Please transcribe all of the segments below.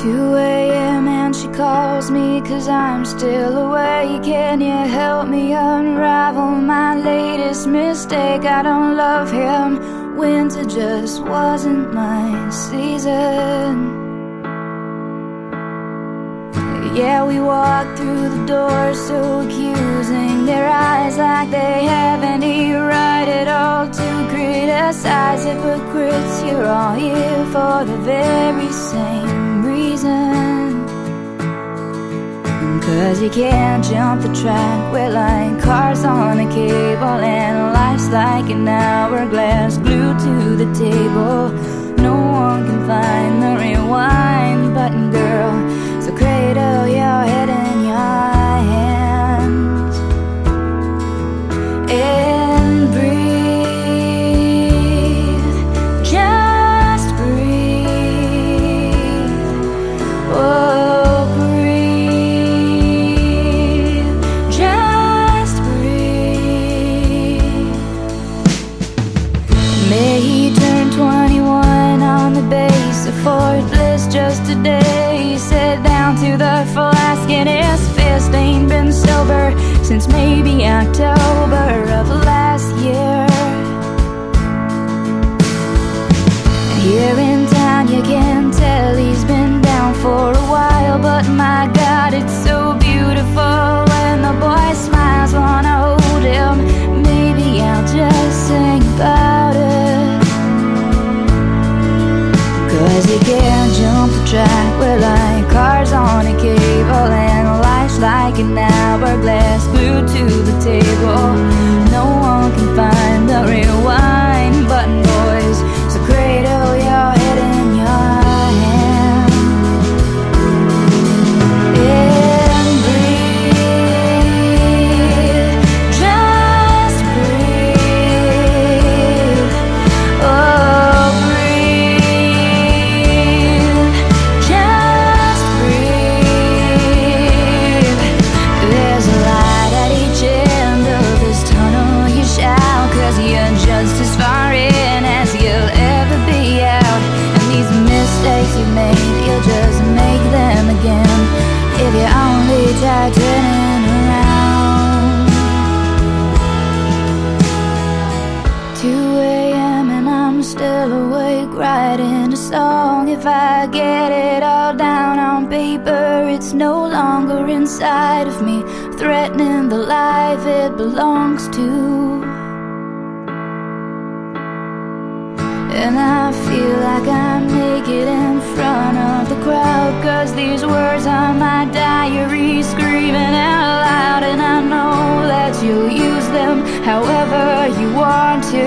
2 a.m. and she calls me 'cause I'm still awake. Can you help me unravel my latest mistake? I don't love him, winter just wasn't my season. Yeah, we walk through the door so accusing, their eyes like they have any right at all to criticize. Hypocrites, you're all here for the very same reason. 'Cause you can't jump the track, we're like cars on a cable, and life's like an hourglass glued to the table. No one can find the rewind button, girl, so cradle your head in your hands and breathe, just breathe. Oh, breathe, just breathe. May he turn 21 on the base of Fort Bliss just today. He sat down to the flask and his fist ain't been sober since maybe October of last year. Here in town you can tell he's been down for a while, but my God, it's so beautiful when the boy smiles. Wanna hold him, maybe I'll just sing about it. 'Cause you can't jump the track, we're like cars on a cable, and life's like an hourglass glued to the table. No one can find the rewind button, boys, so cradle your head in your hand and breathe, just breathe. Oh, breathe, just breathe. There's a light at each end of this tunnel, you shout, 'cause you're just as far in as you'll ever be out. And these mistakes you made, you'll just make them again if you only try turning around. 2 a.m. and I'm still awake writing a song. If I get it all down on paper, it's no longer inside of me, threatening the life it belongs to. And I feel like I'm naked in front of the crowd, 'cause these words are my diary screaming out loud. And I know that you'll use them however you want to,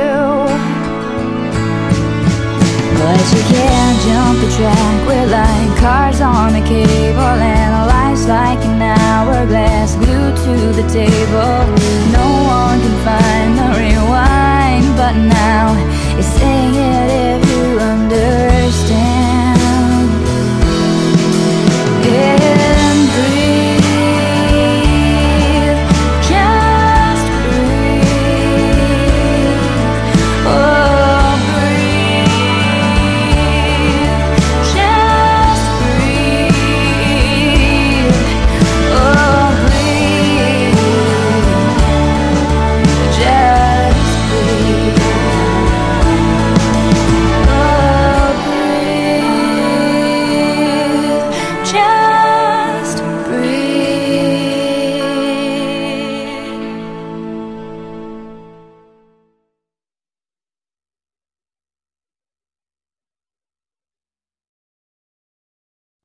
but you can't jump the track, we're like cars on a cable, and life's like an hourglass glued to the table. No one can find the rewind button now, it's